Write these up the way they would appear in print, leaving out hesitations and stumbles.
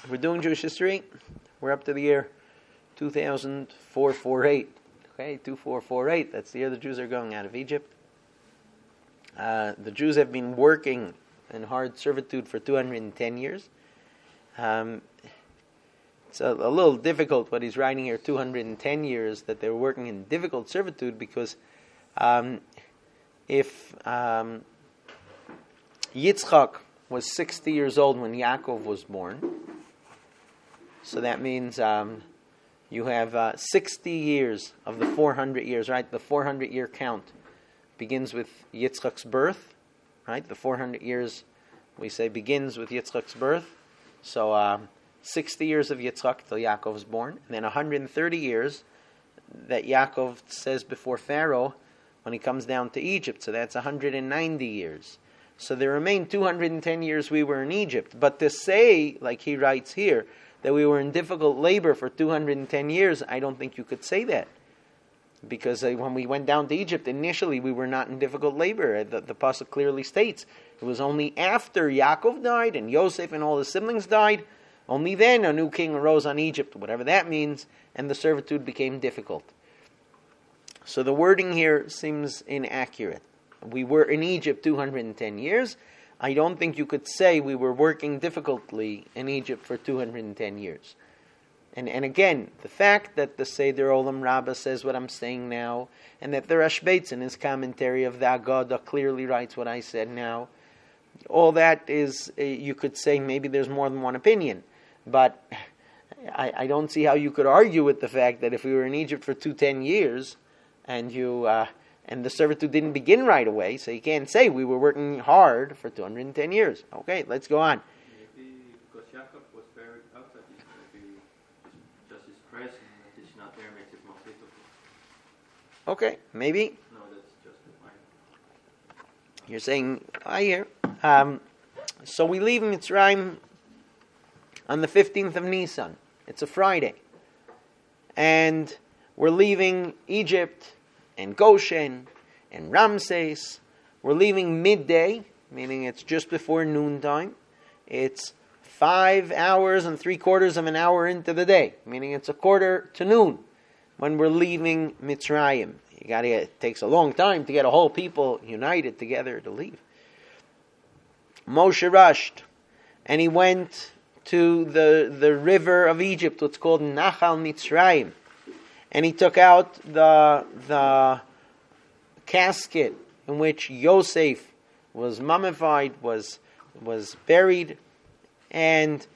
We're doing Jewish history. We're up to the year 2448. Okay, 2448. That's the year the Jews are going out of Egypt. The Jews have been working in hard servitude for 210 years. It's a little difficult what he's writing here, 210 years, that they were working in difficult servitude, because if Yitzchak was 60 years old when Yaakov was born, so that means you have 60 years of the 400 years, right? The 400-year count begins with Yitzchak's birth, right? The 400 years, we say, begins with Yitzchak's birth. So 60 years of Yitzchak till Yaakov is born, and then 130 years that Yaakov says before Pharaoh when he comes down to Egypt. So that's 190 years. So there remain 210 years we were in Egypt. But to say, like he writes here, that we were in difficult labor for 210 years, I don't think you could say that. Because when we went down to Egypt, initially we were not in difficult labor. The Pasuk clearly states it was only after Yaakov died and Yosef and all his siblings died, only then a new king arose on Egypt, whatever that means, and the servitude became difficult. So the wording here seems inaccurate. We were in Egypt 210 years. I don't think you could say we were working difficultly in Egypt for 210 years. And again, the fact that the Seder Olam Rabbah says what I'm saying now, and that the Rashbeitz in his commentary of the Agadah clearly writes what I said now, all that is, you could say maybe there's more than one opinion. But I don't see how you could argue with the fact that if we were in Egypt for 210 years, and the servitude didn't begin right away, so you can't say we were working hard for 210 years. Okay, let's go on. Maybe because Yaakov was buried outside Egypt, maybe just his presence that he's not there makes it more difficult. Okay, maybe. No, that's just mine. You're saying, I hear. So we leave Mitzrayim on the 15th of Nisan. It's a Friday. And we're leaving Egypt and Goshen and Ramses. We're leaving midday, meaning it's just before noontime. It's 5 hours and 3/4 of an hour into the day, meaning it's 1/4 to noon when we're leaving Mitzrayim. It takes a long time to get a whole people united together to leave. Moshe rushed, and he went to the river of Egypt, what's called Nachal Mitzrayim. And he took out the casket in which Yosef was mummified, was buried. And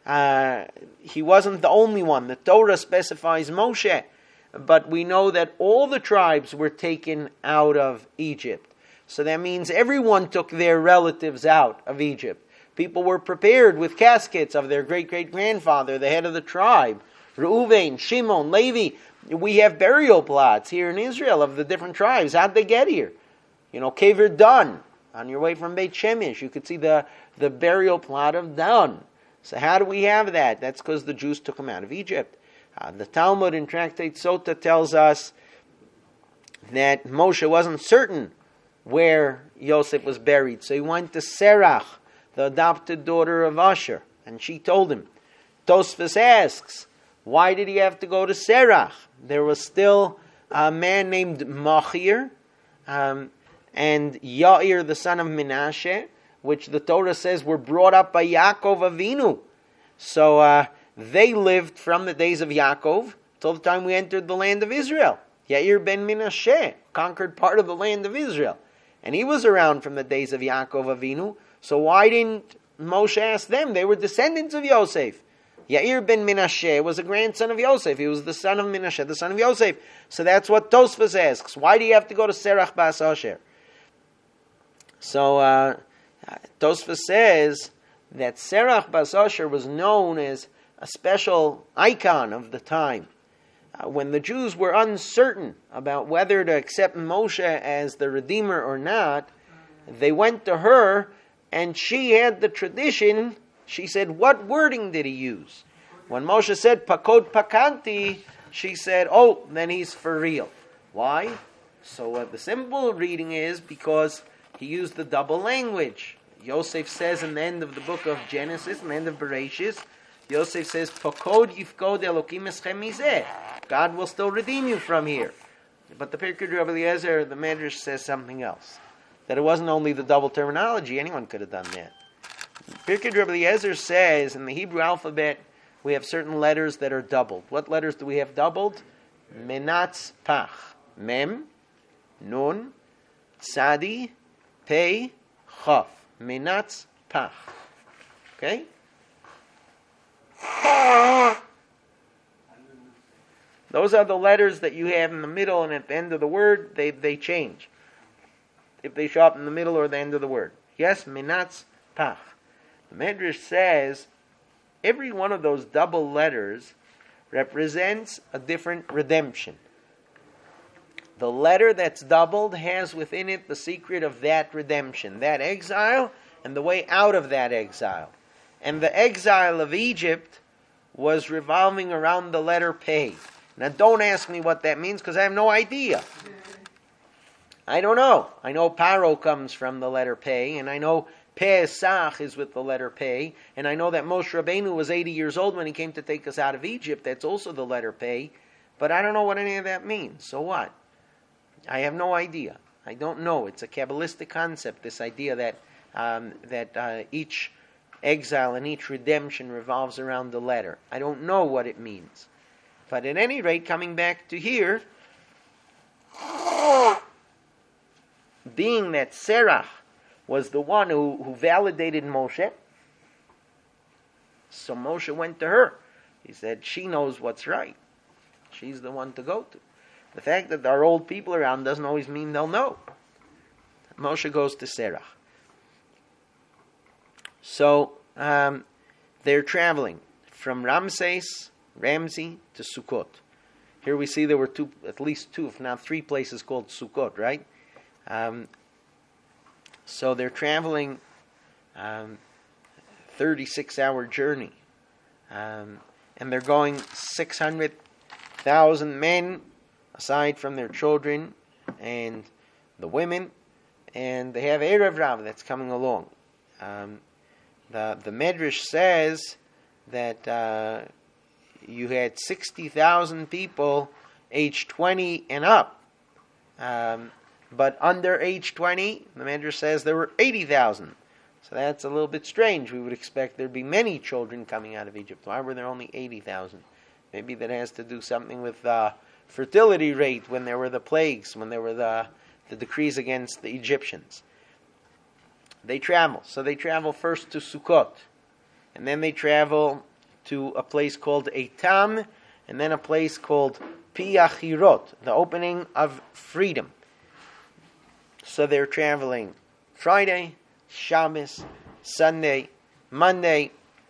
he wasn't the only one. The Torah specifies Moshe. But we know that all the tribes were taken out of Egypt. So that means everyone took their relatives out of Egypt. People were prepared with caskets of their great-great-grandfather, the head of the tribe, Reuven, Shimon, Levi. We have burial plots here in Israel of the different tribes. How'd they get here? Kever Dan, on your way from Beit Shemesh, you could see the burial plot of Dan. So how do we have that? That's because the Jews took them out of Egypt. The Talmud in Tractate Sota tells us that Moshe wasn't certain where Yosef was buried. So he went to Serach, the adopted daughter of Asher, and she told him. Tosfos asks, why did he have to go to Serach? There was still a man named Machir and Yair, the son of Menashe, which the Torah says were brought up by Yaakov Avinu. So they lived from the days of Yaakov till the time we entered the land of Israel. Yair ben Menashe conquered part of the land of Israel. And he was around from the days of Yaakov Avinu. So why didn't Moshe ask them? They were descendants of Yosef. Yair ben Menashe was a grandson of Yosef. He was the son of Menashe, the son of Yosef. So that's what Tosfos asks. Why do you have to go to Serach Bas Asher? So Tosfos says that Serach Bas Asher was known as a special icon of the time. When the Jews were uncertain about whether to accept Moshe as the Redeemer or not, they went to her, and she had the tradition. She said, what wording did he use? When Moshe said, Pakod Pakanti, she said, oh, then he's for real. Why? So the simple reading is because he used the double language. Yosef says in the end of the book of Genesis, in the end of Bereshis, Yosef says, "Pokod yifkod Elokim eschem mizeh." God will still redeem you from here. But the Pirkei Rabbi Eliezer, the Medrash, says something else. That it wasn't only the double terminology. Anyone could have done that. Pirkei Rabbi Eliezer says in the Hebrew alphabet we have certain letters that are doubled. What letters do we have doubled? Menatz pach. Mem, nun, tzadi, pei, chaf. Menatz pach. Okay? Those are the letters that you have in the middle and at the end of the word. They change if they show up in the middle or the end of the word. Yes, menatz pach. The Medrash says every one of those double letters represents a different redemption. The letter that's doubled has within it the secret of that redemption, that exile, and the way out of that exile. And the exile of Egypt was revolving around the letter Pei. Now don't ask me what that means because I have no idea. I don't know. I know Paro comes from the letter Pei, and I know Pesach is with the letter Pei, and I know that Moshe Rabbeinu was 80 years old when he came to take us out of Egypt. That's also the letter Pei, but I don't know what any of that means. So what? I have no idea. I don't know. It's a Kabbalistic concept, this idea that each exile and each redemption revolves around the letter. I don't know what it means. But at any rate, coming back to here, being that Serach was the one who validated Moshe, so Moshe went to her. He said, she knows what's right. She's the one to go to. The fact that there are old people around doesn't always mean they'll know. Moshe goes to Serach. So they're traveling from Ramses to Sukkot. Here we see there were at least two, if not three places called Sukkot, right? So they're traveling 36-hour journey. And they're going 600,000 men, aside from their children and the women. And they have Erev Rav that's coming along. The Medrash says that you had 60,000 people age 20 and up. But under age 20, the Medrash says there were 80,000. So that's a little bit strange. We would expect there'd be many children coming out of Egypt. Why were there only 80,000? Maybe that has to do something with the fertility rate when there were the plagues, when there were the decrees against the Egyptians. They travel. So they travel first to Sukkot. And then they travel to a place called Eitam, and then a place called Piachirot, the opening of freedom. So they're traveling Friday, Shabbos, Sunday, Monday.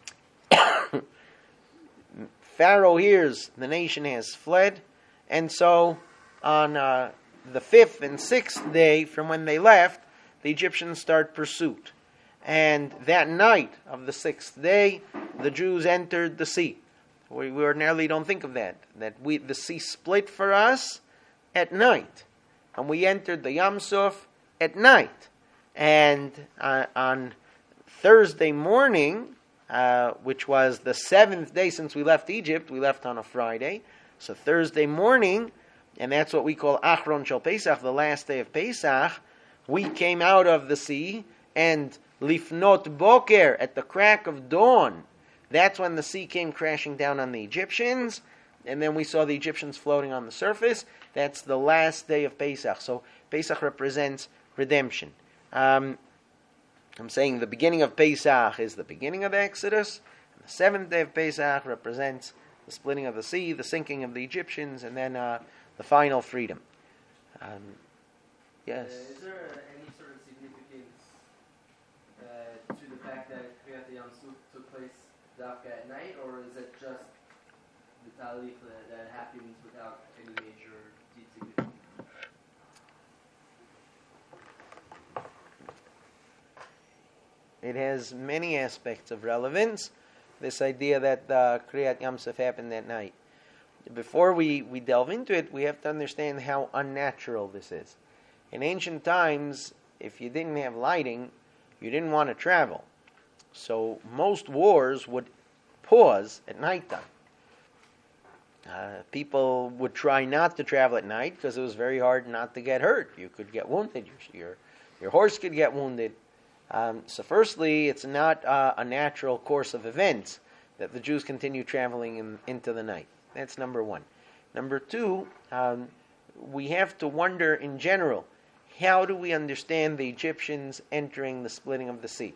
Pharaoh hears the nation has fled, and so on the 5th and 6th day from when they left, the Egyptians start pursuit. And that night of the 6th day, the Jews entered the sea. We ordinarily don't think of that the sea split for us at night. And we entered the Yam Suf at night. And on Thursday morning, which was the 7th day since we left Egypt, we left on a Friday. So Thursday morning, and that's what we call Achron Shel Pesach, the last day of Pesach, we came out of the sea, and Lifnot Boker, at the crack of dawn, that's when the sea came crashing down on the Egyptians, and then we saw the Egyptians floating on the surface. That's the last day of Pesach. So Pesach represents redemption. I'm saying the beginning of Pesach is the beginning of Exodus, and the 7th day of Pesach represents the splitting of the sea, the sinking of the Egyptians, and then the final freedom. Yes? Is there any sort of significance to the fact that Kriyat Yam Suf took place Dafka at night, or is it just the Talif that happens without any major deep significance? It has many aspects of relevance, this idea that Kriyat Yam Suf happened that night. Before we delve into it, we have to understand how unnatural this is. In ancient times, if you didn't have lighting, you didn't want to travel. So most wars would pause at nighttime. People would try not to travel at night because it was very hard not to get hurt. You could get wounded. Your horse could get wounded. So firstly, it's not a natural course of events that the Jews continue traveling into the night. That's number one. Number two, we have to wonder in general, how do we understand the Egyptians entering the splitting of the sea?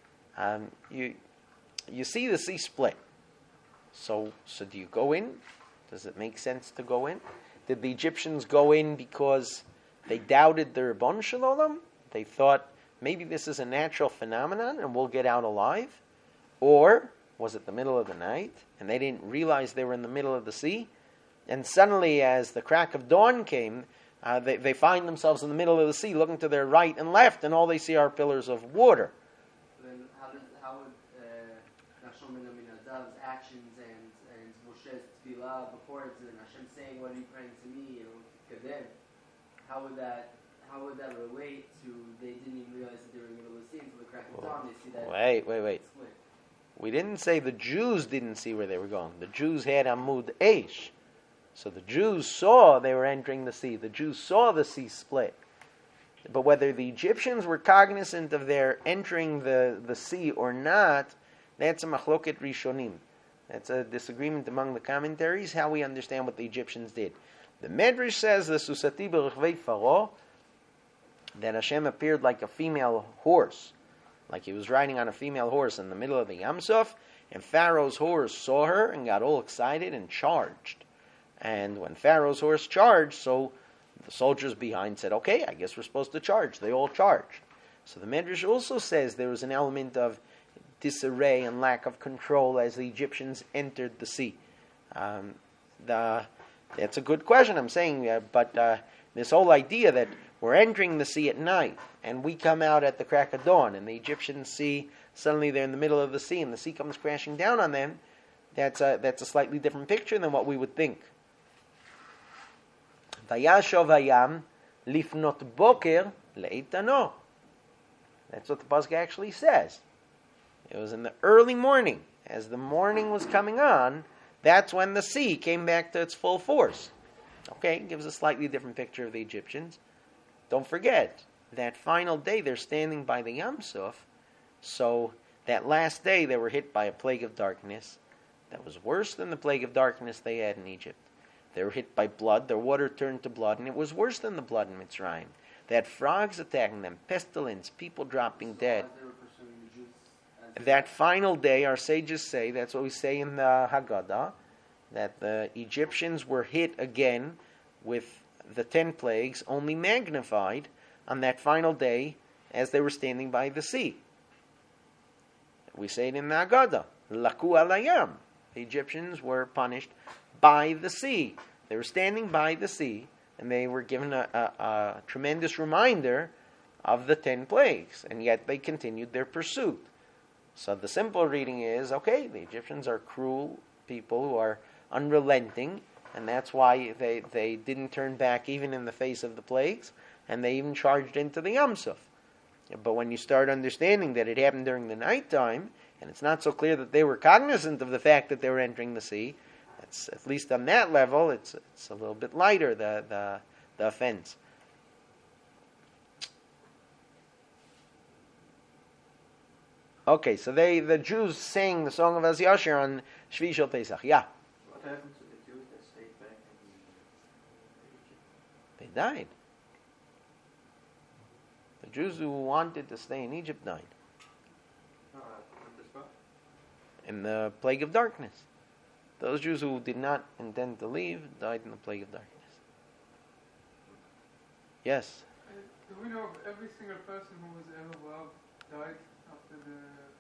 You see the sea split. So do you go in? Does it make sense to go in? Did the Egyptians go in because they doubted the Ribbon Shalom? They thought, maybe this is a natural phenomenon and we'll get out alive? Or was it the middle of the night and they didn't realize they were in the middle of the sea? And suddenly, as the crack of dawn came, they find themselves in the middle of the sea, looking to their right and left, and all they see are pillars of water. Then how would Nachshon ben Aminadab's actions and Moshe's tefillah before it, and Hashem saying, "What are you praying to me?" Kadem. How would that relate to they didn't even realize that they were in the middle of the sea until the crack of dawn? They see that. Wait. Split. We didn't say the Jews didn't see where they were going. The Jews had Amud Eish. So the Jews saw they were entering the sea. The Jews saw the sea split. But whether the Egyptians were cognizant of their entering the sea or not, that's a machloket rishonim. That's a disagreement among the commentaries, how we understand what the Egyptians did. The Medrash says, the Susati b'rechvei Faro, that Hashem appeared like a female horse, like he was riding on a female horse in the middle of the Yam Suf, and Pharaoh's horse saw her and got all excited and charged. And when Pharaoh's horse charged, so the soldiers behind said, okay, I guess we're supposed to charge. They all charged. So the Medrash also says there was an element of disarray and lack of control as the Egyptians entered the sea. That's a good question, I'm saying, but this whole idea that we're entering the sea at night, and we come out at the crack of dawn, and the Egyptians see, suddenly they're in the middle of the sea, and the sea comes crashing down on them, that's a slightly different picture than what we would think. Vayashov hayam lifnot boker leitano. That's what the pasuk actually says. It was in the early morning, as the morning was coming on, that's when the sea came back to its full force. Okay, gives a slightly different picture of the Egyptians. Don't forget, that final day they're standing by the Yam Suf, so that last day they were hit by a plague of darkness that was worse than the plague of darkness they had in Egypt. They were hit by blood, their water turned to blood, and it was worse than the blood in Mitzrayim. They had frogs attacking them, pestilence, people dropping dead. That final day, our sages say, that's what we say in the Haggadah, that the Egyptians were hit again with the 10 plagues, only magnified on that final day as they were standing by the sea. We say it in the Haggadah, Laku alayam. The Egyptians were punished by the sea. They were standing by the sea, and they were given a tremendous reminder of the 10 plagues, and yet they continued their pursuit. So the simple reading is, okay, the Egyptians are cruel people who are unrelenting, and that's why they didn't turn back even in the face of the plagues, and they even charged into the Yam Suf. But when you start understanding that it happened during the nighttime, and it's not so clear that they were cognizant of the fact that they were entering the sea, it's, at least on that level, it's a little bit lighter, the offense. Okay, so the Jews sang the song of Az Yashir on Shvi Shel Pesach. Yeah. What happened to the Jews that stayed back in Egypt? They died. The Jews who wanted to stay in Egypt died. No, on the spot. In the plague of darkness. Those Jews who did not intend to leave died in the plague of darkness. Yes? Do we know of every single person who was ever well died after the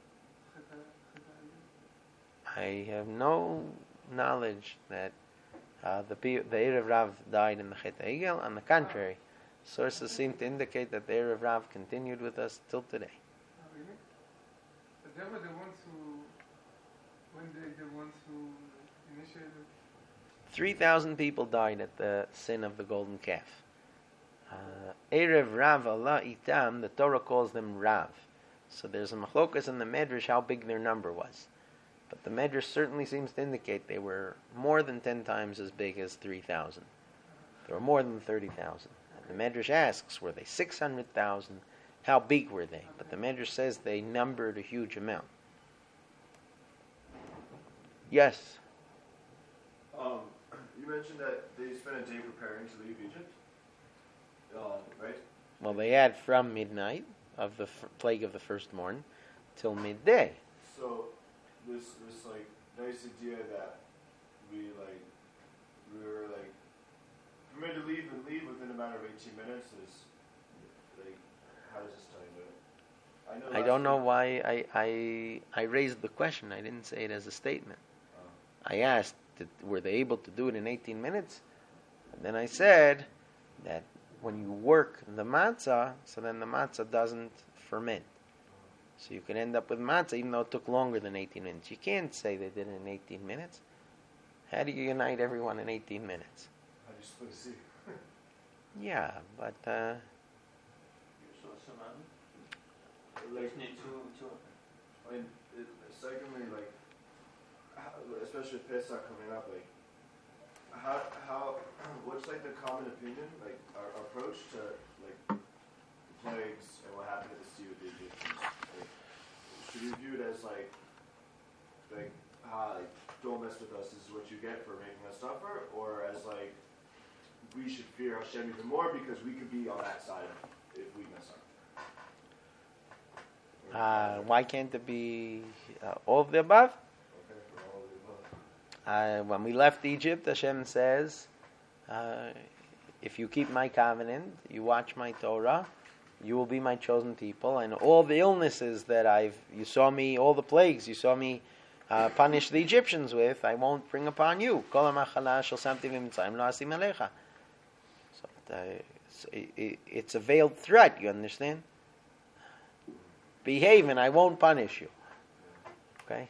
Chet? I have no knowledge that the Erev Rav died in the Chet Egel. On the contrary, sources seem to indicate that the Erev Rav continued with us till today. Oh, really? But they were the ones who, when they the ones who initiated. 3,000 people died at the sin of the golden calf. Erev Rav Allah Itam, the Torah calls them Rav. So there's a machlokas in the Medrash how big their number was. But the Medrash certainly seems to indicate they were more than 10 times as big as 3,000. There were more than 30,000. And the Medrash asks, were they 600,000? How big were they? But the Medrash says they numbered a huge amount. Yes? You mentioned that they spent a day preparing to leave Egypt, right? Well, they had from midnight of the plague of the first morn till midday. So this like nice idea that we were like permitted to leave within a matter of 18 minutes is like, how does this tie into it? I don't know why I raised the question. I didn't say it as a statement. I asked, were they able to do it in 18 minutes? And then I said that when you work the matzah, so then the matzah doesn't ferment. So you can end up with matzah even though it took longer than 18 minutes. You can't say they did it in 18 minutes. How do you unite everyone in 18 minutes? How do you split the sea? Yeah, but... So Saman, Like, need to I mean, secondly, like, especially with Pesach coming up, like, how, what's like the common opinion, like our approach to like the plagues and what happened at the sea with the Egyptians? Like, should we view it as like, don't mess with us, this is what you get for making us suffer, or as like, we should fear Hashem even more because we could be on that side if we mess up? why can't it be all of the above? Okay, for all of the above. When we left Egypt, Hashem says, if you keep my covenant, you watch my Torah, you will be my chosen people, and all the illnesses that you saw me, all the plagues you saw me punish the Egyptians with, I won't bring upon you. So it's a veiled threat, you understand? Behave and I won't punish you. Okay?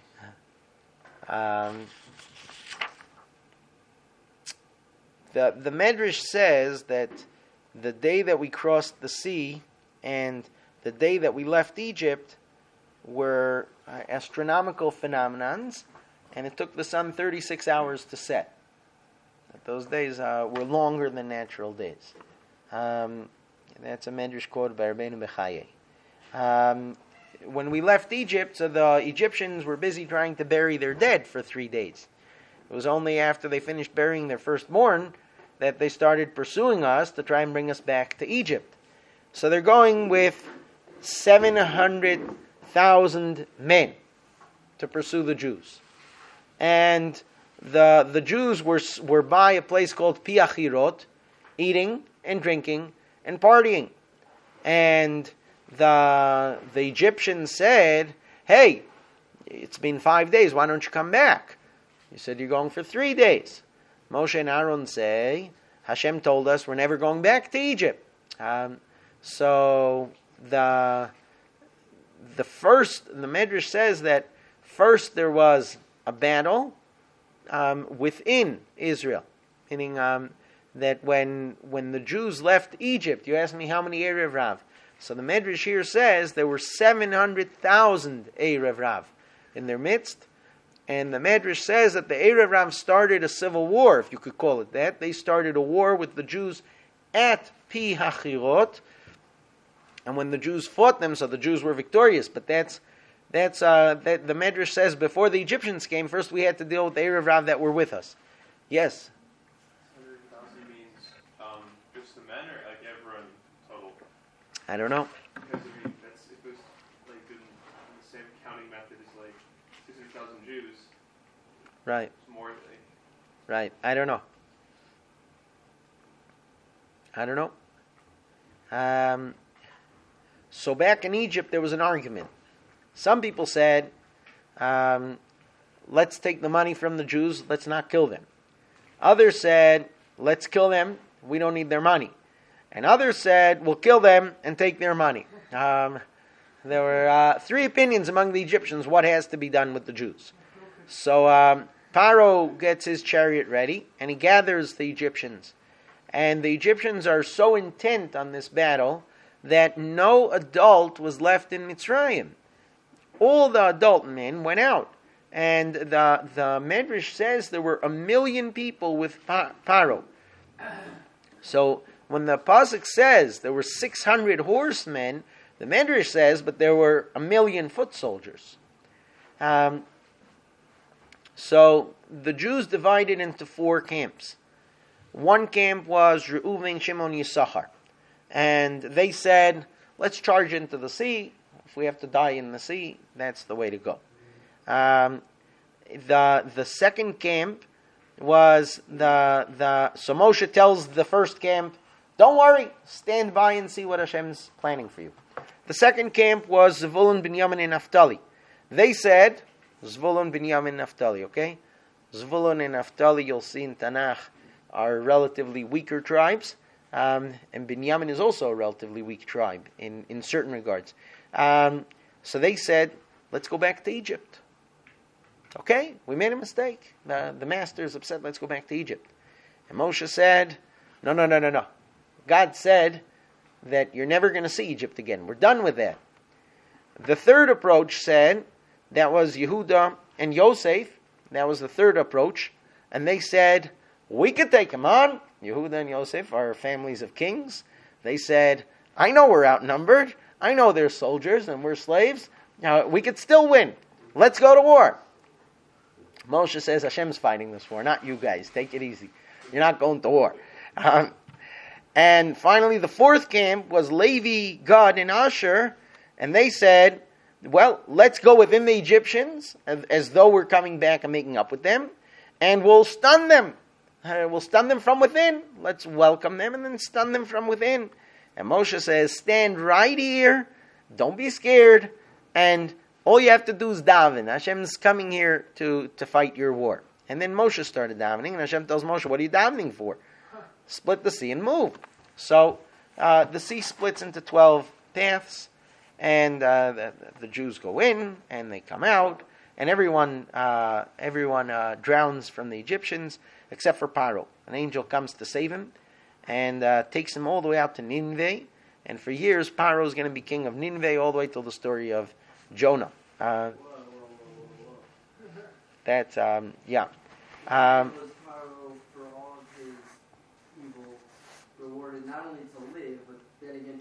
The Medrash says that the day that we crossed the sea and the day that we left Egypt were astronomical phenomenons, and it took the sun 36 hours to set. Those days were longer than natural days. That's a Medrash quoted by Rabbeinu Bechaye. When we left Egypt, so the Egyptians were busy trying to bury their dead for 3 days. It was only after they finished burying their firstborn that they started pursuing us to try and bring us back to Egypt. So they're going with 700,000 men to pursue the Jews. And the Jews were by a place called Piachirot, eating and drinking and partying. And the Egyptians said, hey, it's been 5 days, why don't you come back? You said you're going for 3 days. Moshe and Aaron say, Hashem told us we're never going back to Egypt. So the Medrash says that first there was a battle within Israel, meaning that when the Jews left Egypt, you asked me how many Erev Rav. So the Medrash here says there were 700,000 Erev Rav in their midst. And the Medrash says that the Erev Rav started a civil war, if you could call it that. They started a war with the Jews at Pi Hachirot. And when the Jews fought them, so the Jews were victorious. But that's the Medrash says before the Egyptians came, first we had to deal with the Erev Rav that were with us. Yes? 100,000 means just the men or like everyone total? I don't know. Because I mean, if it was like in the same counting method as like 60,000 Jews, Right. it's more like Right. I don't know. So back in Egypt, there was an argument. Some people said, let's take the money from the Jews, let's not kill them. Others said, let's kill them, we don't need their money. And others said, we'll kill them and take their money. There were 3 opinions among the Egyptians what has to be done with the Jews. So Paro gets his chariot ready, and he gathers the Egyptians. And the Egyptians are so intent on this battle that no adult was left in Mitzrayim. All the adult men went out. and the Medrash says there were 1 million people with Paro. So when the pasuk says there were 600 horsemen, the Medrash says, but there were 1 million foot soldiers. So the Jews divided into 4 camps. One camp was Reuven, Shimon, Yisachar, and they said, let's charge into the sea. If we have to die in the sea, that's the way to go. The second camp was so Moshe tells the first camp, don't worry, stand by and see what Hashem's planning for you. The second camp was Zvulun, Binyamin, and Naphtali. They said, Zvulun, Binyamin, Naphtali, okay? Zvulun and Naphtali, you'll see in Tanakh, are relatively weaker tribes. And Binyamin is also a relatively weak tribe in certain regards. So they said, let's go back to Egypt. Okay, we made a mistake. The master is upset, let's go back to Egypt. And Moshe said, no. God said that you're never going to see Egypt again. We're done with that. The third approach said, that was Yehuda and Yosef. That was the third approach. And they said, we could take him on. Yehuda and Yosef are families of kings. They said, I know we're outnumbered. I know they're soldiers and we're slaves. Now, we could still win. Let's go to war. Moshe says, Hashem's fighting this war, not you guys. Take it easy. You're not going to war. And finally, the fourth camp was Levi, Gad, and Asher. And they said, well, let's go within the Egyptians, as though we're coming back and making up with them. And we'll stun them. We'll stun them from within. Let's welcome them and then stun them from within. And Moshe says, stand right here. Don't be scared. And all you have to do is daven. Hashem's coming here to fight your war. And then Moshe started davening. And Hashem tells Moshe, what are you davening for? Split the sea and move. So the sea splits into 12 paths. And the Jews go in and they come out. And everyone drowns from the Egyptians except for Paro. An angel comes to save him and takes him all the way out to Nineveh. And for years, Paro is going to be king of Nineveh all the way till the story of Jonah. Whoa. That's, yeah. Was